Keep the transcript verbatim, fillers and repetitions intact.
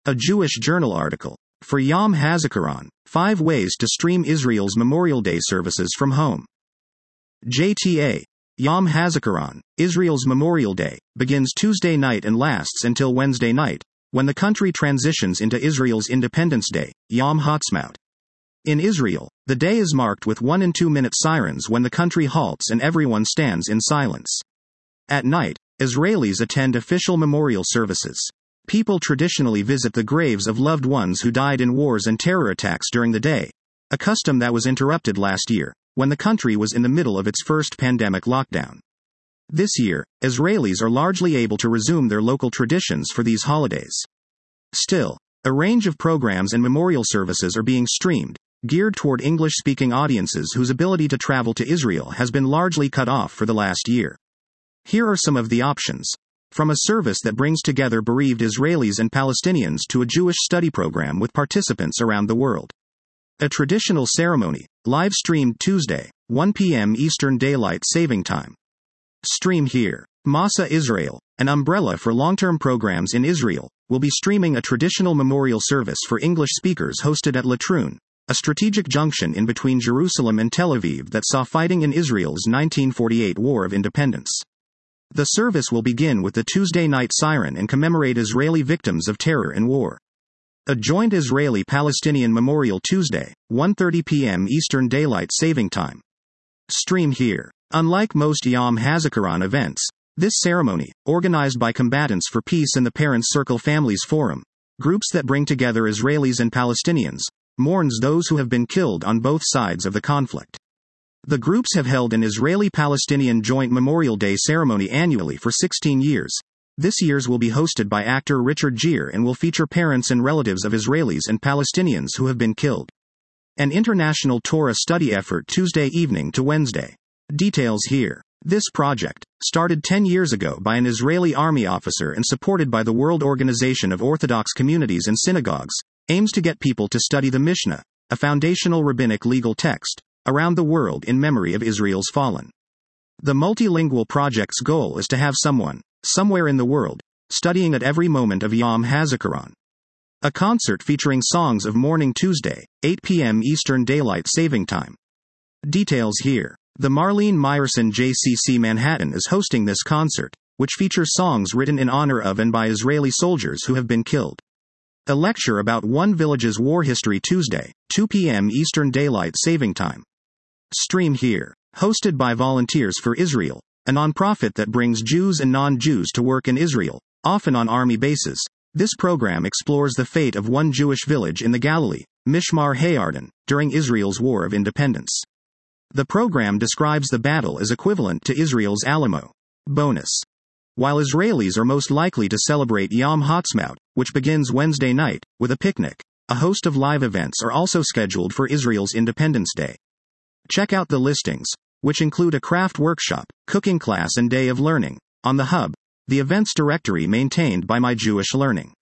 A Jewish Journal article. For Yom HaZikaron, Five Ways to Stream Israel's Memorial Day Services from Home. J T A. Yom HaZikaron, Israel's Memorial Day, begins Tuesday night and lasts until Wednesday night, when the country transitions into Israel's Independence Day, Yom Ha'atzmaut. In Israel, the day is marked with one and two minute sirens when the country halts and everyone stands in silence. At night, Israelis attend official memorial services. People traditionally visit the graves of loved ones who died in wars and terror attacks during the day, a custom that was interrupted last year, when the country was in the middle of its first pandemic lockdown. This year, Israelis are largely able to resume their local traditions for these holidays. Still, a range of programs and memorial services are being streamed, geared toward English-speaking audiences whose ability to travel to Israel has been largely cut off for the last year. Here are some of the options. From a service that brings together bereaved Israelis and Palestinians to a Jewish study program with participants around the world. A traditional ceremony, live-streamed Tuesday, one p.m. Eastern Daylight Saving Time. Stream here. Masa Israel, an umbrella for long-term programs in Israel, will be streaming a traditional memorial service for English speakers hosted at Latrun, a strategic junction in between Jerusalem and Tel Aviv that saw fighting in Israel's nineteen forty-eight War of Independence. The service will begin with the Tuesday night siren and commemorate Israeli victims of terror and war. A joint Israeli-Palestinian memorial Tuesday, one thirty p.m. Eastern Daylight Saving Time. Stream here. Unlike most Yom HaZikaron events, this ceremony, organized by Combatants for Peace and the Parents Circle Families Forum, groups that bring together Israelis and Palestinians, mourns those who have been killed on both sides of the conflict. The groups have held an Israeli-Palestinian joint Memorial Day ceremony annually for sixteen years. This year's will be hosted by actor Richard Gere and will feature parents and relatives of Israelis and Palestinians who have been killed. An international Torah study effort Tuesday evening to Wednesday. Details here. This project, started ten years ago by an Israeli army officer and supported by the World Organization of Orthodox Communities and Synagogues, aims to get people to study the Mishnah, a foundational rabbinic legal text, around the world in memory of Israel's fallen. The multilingual project's goal is to have someone, somewhere in the world, studying at every moment of Yom HaZikaron. A concert featuring songs of Mourning Tuesday, eight p.m. Eastern Daylight Saving Time. Details here. The Marlene Meyerson J C C Manhattan is hosting this concert, which features songs written in honor of and by Israeli soldiers who have been killed. A lecture about one village's war history Tuesday, two p.m. Eastern Daylight Saving Time. Stream here. Hosted by Volunteers for Israel, a nonprofit that brings Jews and non-Jews to work in Israel, often on army bases. This program explores the fate of one Jewish village in the Galilee, Mishmar Hayarden, during Israel's War of Independence. The program describes the battle as equivalent to Israel's Alamo. Bonus. While Israelis are most likely to celebrate Yom Ha'atzmaut, which begins Wednesday night, with a picnic, a host of live events are also scheduled for Israel's Independence Day. Check out the listings, which include a craft workshop, cooking class and day of learning, on the Hub, the events directory maintained by My Jewish Learning.